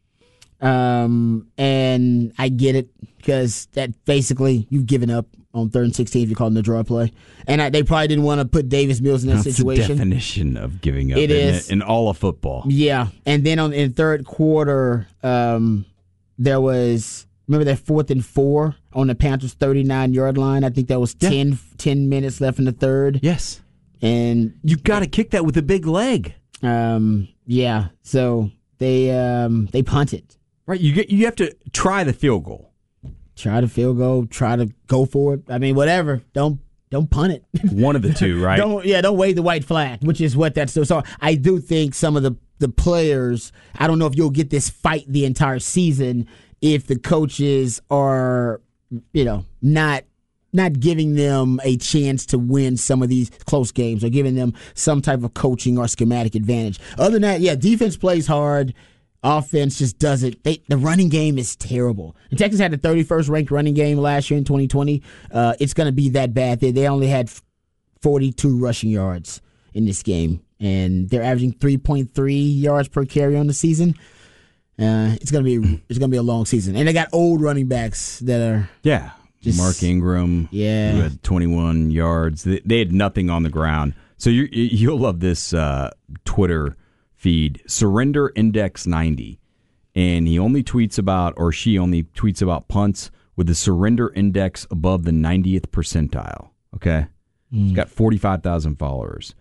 Um, and I get it, because that basically you've given up on third and sixteen if you're calling the draw play. And I, they probably didn't want to put Davis Mills in that That's situation. The definition of giving up it is. It, in all of football. Yeah. And then on in third quarter, um, there was... Remember that fourth and four on the Panthers' thirty-nine-yard line? I think that was yeah. ten, ten minutes left in the third. Yes. And you got to kick that with a big leg. Um, yeah. So they um, they punted. Right. You get you have to try the field goal. Try the field goal. Try to go for it. I mean, whatever. Don't don't punt it. One of the two, right? don't yeah. Don't wave the white flag, which is what that's. So, so I do think some of the the players. I don't know if you'll get this fight the entire season if the coaches are, you know, not not giving them a chance to win some of these close games or giving them some type of coaching or schematic advantage. Other than that, yeah, defense plays hard. Offense just doesn't. They, the running game is terrible. And Texas had the thirty-first ranked running game last year in twenty twenty. Uh, it's going to be that bad. They, they only had forty-two rushing yards in this game, and they're averaging three point three yards per carry on the season. Uh, it's gonna be it's gonna be a long season, and they got old running backs that are yeah. Just, Mark Ingram, yeah, who had twenty-one yards. They, they had nothing on the ground. So you you'll love this uh, Twitter feed. Surrender Index ninety, and he only tweets about, or she only tweets about punts with the surrender index above the ninetieth percentile. Okay, mm. He's got forty-five thousand followers,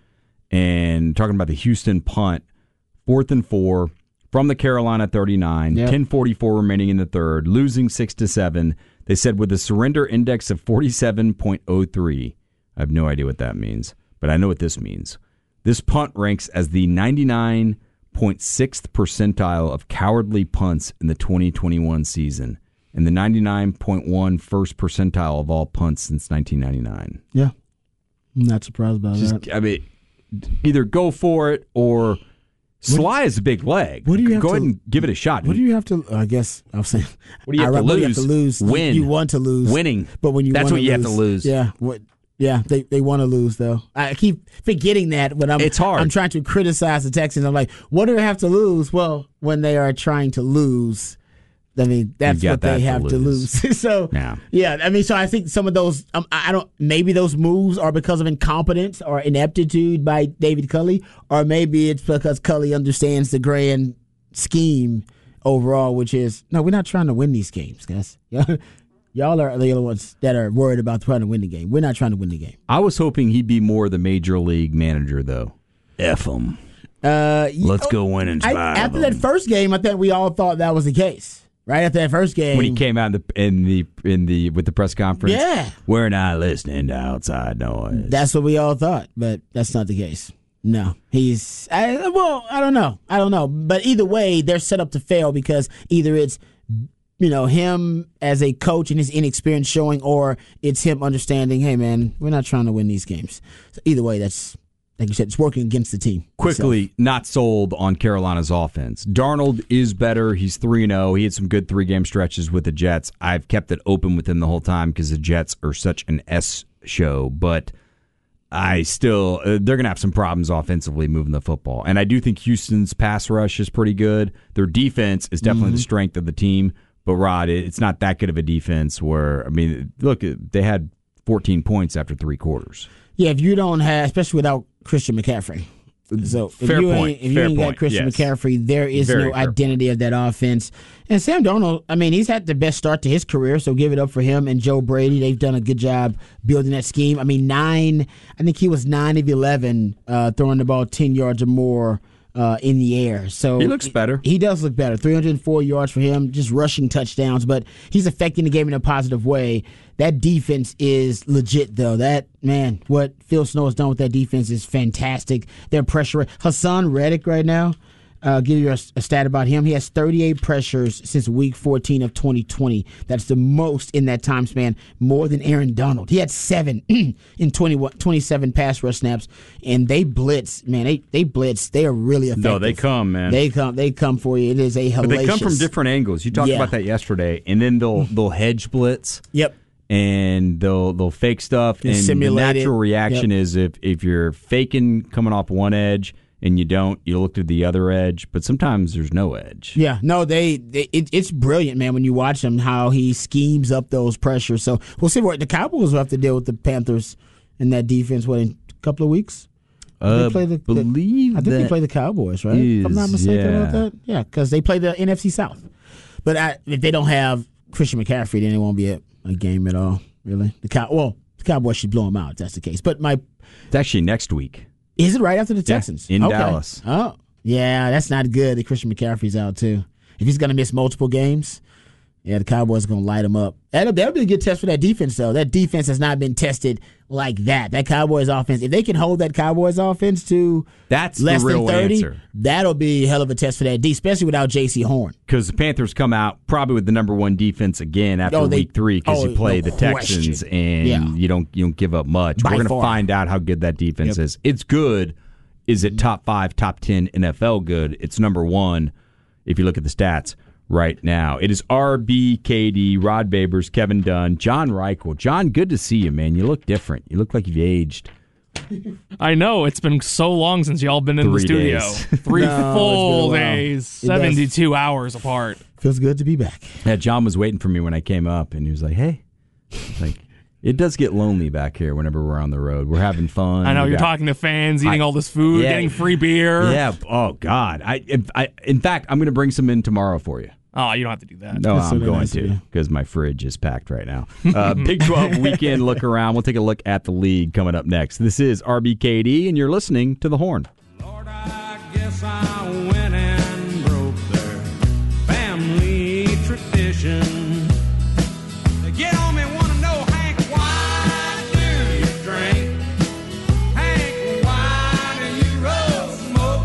and talking about the Houston punt, fourth and four. From the Carolina thirty-nine, yep. ten forty-four remaining in the third, losing six to seven. They said with a surrender index of forty-seven point oh three. I have no idea what that means, but I know what this means. This punt ranks as the ninety-nine point sixth percentile of cowardly punts in the twenty twenty-one season, and the ninety-nine point one first percentile of all punts since nineteen ninety-nine. Yeah, I'm not surprised about Just, that. I mean, either go for it or... Sly is a big leg. What do you have Go to, ahead and give it a shot. What do you have to? I guess I was saying. What do you have, to, what lose? do you have to lose? Win. You, you want to lose. Winning. But when you that's want what to you lose, have to lose. Yeah. What? Yeah. They they want to lose though. I keep forgetting that when I'm. It's hard. I'm trying to criticize the Texans. I'm like, what do they have to lose? Well, when they are trying to lose. I mean, that's what they have to lose. To lose. so, yeah. yeah, I mean, so I think some of those, um, I don't, maybe those moves are because of incompetence or ineptitude by David Culley, or maybe it's because Culley understands the grand scheme overall, which is, no, we're not trying to win these games, guys. Y'all are the other ones that are worried about trying to win the game. We're not trying to win the game. I was hoping he'd be more the major league manager, though. F him. Uh, Let's go win in spite I, After of that them. first game, I think we all thought that was the case. Right after that first game, when he came out in the in the in the with the press conference, yeah, we're not listening to outside noise. That's what we all thought, but that's not the case. No, he's I, well, I don't know, I don't know, but either way, they're set up to fail because either it's you know, him as a coach and his inexperience showing, or it's him understanding, hey, man, we're not trying to win these games. So either way, that's, like you said, it's working against the team. Quickly, itself. not sold on Carolina's offense. Darnold is better. He's three and oh. He had some good three-game stretches with the Jets. I've kept it open with him the whole time because the Jets are such an S show, but I still, uh, they're going to have some problems offensively moving the football. And I do think Houston's pass rush is pretty good. Their defense is definitely mm-hmm. the strength of the team. But, Rod, it's not that good of a defense where, I mean, look, they had fourteen points after three quarters. Yeah, if you don't have, especially without Christian McCaffrey. So if fair you point. Ain't, if fair you ain't point. got Christian yes. McCaffrey, there is Very no identity point. of that offense. And Sam Darnold, I mean, he's had the best start to his career, so give it up for him and Joe Brady. They've done a good job building that scheme. I mean, nine, I think he was nine of eleven uh, throwing the ball ten yards or more uh, in the air. So he looks better. He, he does look better. three hundred four yards for him, just rushing touchdowns, but he's affecting the game in a positive way. That defense is legit, though. That, man, what Phil Snow has done with that defense is fantastic. Their pressure. Hassan Reddick right now, uh, give you a, a stat about him. He has thirty-eight pressures since week fourteen of twenty twenty. That's the most in that time span, more than Aaron Donald. He had seven in twenty, twenty-seven pass rush snaps, and they blitz. Man, they, they blitz. They are really effective. No, they come, man. They come They come for you. It is a hellacious. But they come from different angles. You talked Yeah. about that yesterday, and then they'll they'll hedge blitz. Yep. And they'll they'll fake stuff, And and the simulate natural it. reaction Yep. is if, if you're faking coming off one edge and you don't, you look to the other edge. But sometimes there's no edge. Yeah, no, they, they it, it's brilliant, man. When you watch him, how he schemes up those pressures. So we'll see what the Cowboys will have to deal with the Panthers in that defense. What, in a couple of weeks? Uh, they play the, believe the, I think that they play the Cowboys, right? If I'm not is, mistaken yeah. about that. Yeah, because they play the N F C South. But I, if they don't have Christian McCaffrey, then it won't be a, a game at all. Really, the cow. Well, the Cowboys should blow them out if that's the case. But my, It's actually next week. is it right after the Texans in Okay. Dallas? Oh, yeah, that's not good. That Christian McCaffrey's out too. If he's going to miss multiple games, yeah, the Cowboys are going to light him up. That'll, that'll be a good test for that defense, though. That defense has not been tested like that. That Cowboys offense, if they can hold that Cowboys offense to That's less the real than thirty, answer. that'll be a hell of a test for that D, especially without J C Horn. Because the Panthers come out probably with the number one defense again after Oh, they- week three because oh, you play no the Texans question. and Yeah. you don't you don't give up much. By We're going to far. find out how good that defense Yep. is. It's good. Is it top five, top ten N F L good? It's number one if you look at the stats right now. It is R B K D, Rod Babers, Kevin Dunn, John Reichel. John, good to see you, man. You look different. You look like you've aged. I know. It's been so long since y'all been in the Three studio. days. Three No, it's been a full while. days, It does. seventy-two hours apart. Feels good to be back. Yeah, John was waiting for me when I came up, and he was like, hey, like, it does get lonely back here whenever we're on the road. We're having fun. I know We you're got- talking to fans, eating I- all this food, yeah. getting free beer. Yeah. Oh God. I, if, I. In fact, I'm going to bring some in tomorrow for you. Oh, you don't have to do that. No, That's I'm so going nice of to you. because my fridge is packed right now. Uh, Big twelve weekend look around. We'll take a look at the league coming up next. This is R B K D, and you're listening to The Horn. Lord, I guess I went and broke their family tradition. They get on me, want to know, Hank, why do you drink? Hank, why do you roll smoke?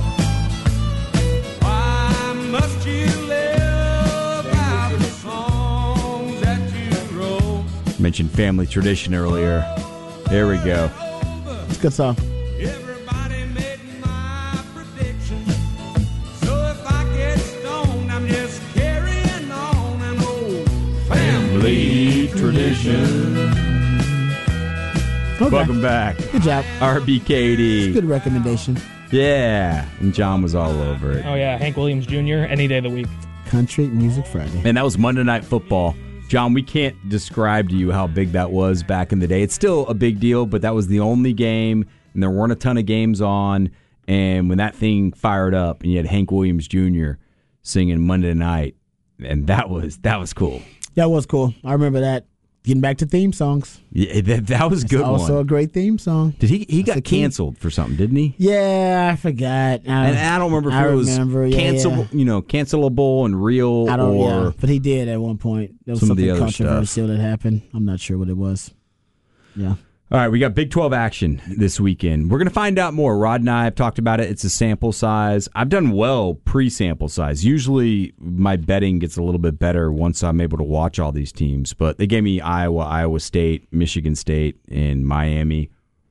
Why must you live out the songs that you wrote? Mentioned family tradition earlier. There we go. It's a good song. Everybody made my prediction. So if I get stoned, I'm just carrying on an old family tradition. Okay. Welcome back. Good job. R B K D. Good recommendation. Yeah. And John was all over it. Oh, yeah. Hank Williams Junior, any day of the week. Country Music Friday. And that was Monday Night Football. John, we can't describe to you how big that was back in the day. It's still a big deal, but that was the only game, and there weren't a ton of games on. And when that thing fired up, and you had Hank Williams Junior singing Monday Night, and that was that was cool. That was cool. I remember that. Getting back to theme songs. Yeah, that, that was a good Also one. a great theme song. Did he? He That's the got key. canceled for something, didn't he? Yeah, I forgot. I, And I don't remember if I it was remember, yeah, cancelable, yeah. you know, cancelable and real, I don't. or Yeah, but he did at one point. There was some of the something other stuff. controversial that happened. I'm not sure what it was. Yeah. All right, we got Big twelve action this weekend. We're going to find out more. Rod and I have talked about it. It's a sample size. I've done well pre-sample size. Usually my betting gets a little bit better once I'm able to watch all these teams. But they gave me Iowa, Iowa State, Michigan State, and Miami.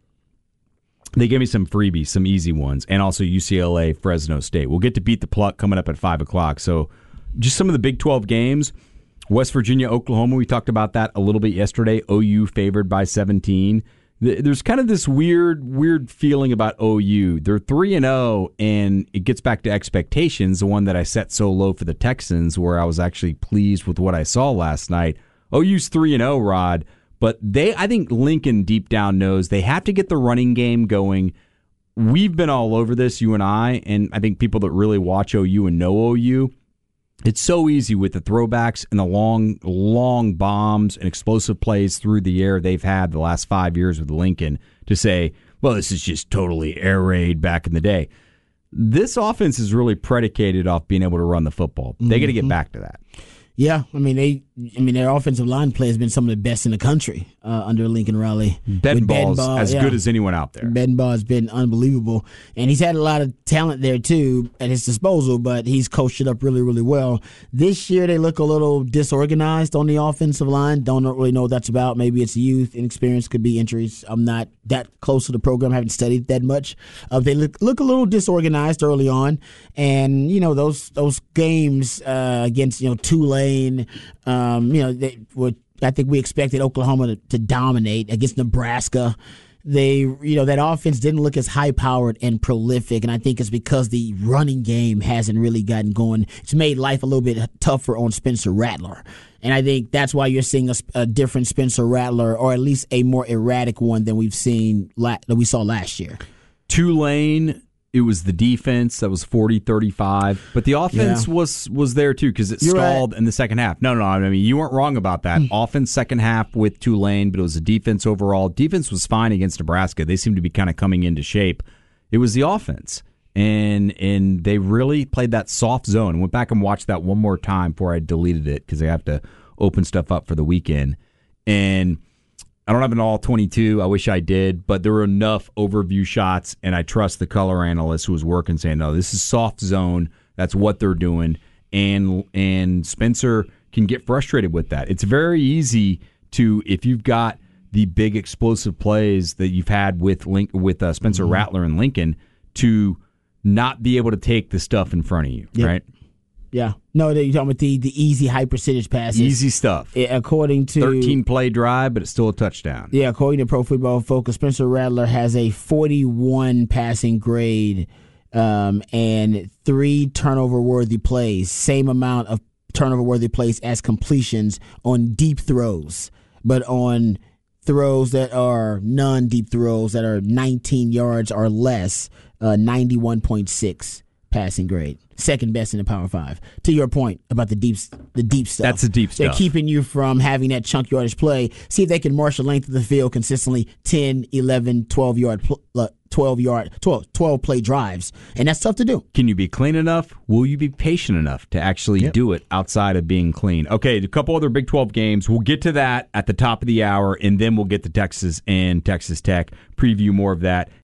They gave me some freebies, some easy ones, and also U C L A, Fresno State. We'll get to Beat the Pluck coming up at five o'clock. So just some of the Big twelve games. West Virginia, Oklahoma, we talked about that a little bit yesterday. O U favored by seventeen. There's kind of this weird, weird feeling about O U. They're three and oh, and it gets back to expectations, the one that I set so low for the Texans, where I was actually pleased with what I saw last night. O U's three and oh, Rod, but they, I think Lincoln deep down knows they have to get the running game going. We've been all over this, you and I, and I think people that really watch O U and know O U, it's so easy with the throwbacks and the long, long bombs and explosive plays through the air they've had the last five years with Lincoln to say, well, this is just totally air raid back in the day. This offense is really predicated off being able to run the football. They got to get back to that. Yeah, I mean they. I mean their offensive line play has been some of the best in the country uh, under Lincoln Riley. Bedenball's as yeah. good as anyone out there. Bedenbaugh has been unbelievable, and he's had a lot of talent there too at his disposal. But he's coached it up really, really well. This year they look a little disorganized on the offensive line. Don't really know what that's about. Maybe it's youth, inexperience, could be injuries. I'm not that close to the program. I haven't studied that much. Uh, they look look a little disorganized early on, and you know those those games uh, against you know Tulane. Um, you know, they were, I think we expected Oklahoma to, to dominate against Nebraska. They, you know, that offense didn't look as high-powered and prolific, and I think it's because the running game hasn't really gotten going. It's made life a little bit tougher on Spencer Rattler, and I think that's why you're seeing a, a different Spencer Rattler, or at least a more erratic one than we've seen that we saw last year. Tulane. It was the defense that was forty thirty-five, but the offense yeah. was was there too because it You're stalled right. in the second half. No, no, no, I mean, you weren't wrong about that. Mm. Offense second half with Tulane, but it was the defense overall. Defense was fine against Nebraska. They seemed to be kind of coming into shape. It was the offense, and and they really played that soft zone. Went back and watched that one more time before I deleted it because I have to open stuff up for the weekend. And I don't have an all twenty-two. I wish I did, but there were enough overview shots, and I trust the color analyst who was working saying, no, this is soft zone. That's what they're doing. And and Spencer can get frustrated with that. It's very easy to, if you've got the big explosive plays that you've had with Link, with uh, Spencer mm-hmm. Rattler and Lincoln, to not be able to take the stuff in front of you, yep. right? Yeah. No, you're talking about the, the easy high percentage passes. Easy stuff. Yeah, according to thirteen play drive, but it's still a touchdown. Yeah, according to Pro Football Focus, Spencer Rattler has a forty-one passing grade um, and three turnover-worthy plays. Same amount of turnover-worthy plays as completions on deep throws, but on throws that are non-deep throws that are nineteen yards or less, uh, ninety-one point six passing grade. Second best in the Power Five. To your point about the deep, the deep stuff. That's the deep stuff. They're keeping you from having that chunk yardage play. See if they can marshal length of the field consistently ten, eleven, twelve yard, twelve yard, twelve, twelve play drives, and that's tough to do. Can you be clean enough? Will you be patient enough to actually yep. do it outside of being clean? Okay, a couple other Big twelve games. We'll get to that at the top of the hour, and then we'll get to Texas and Texas Tech. Preview more of that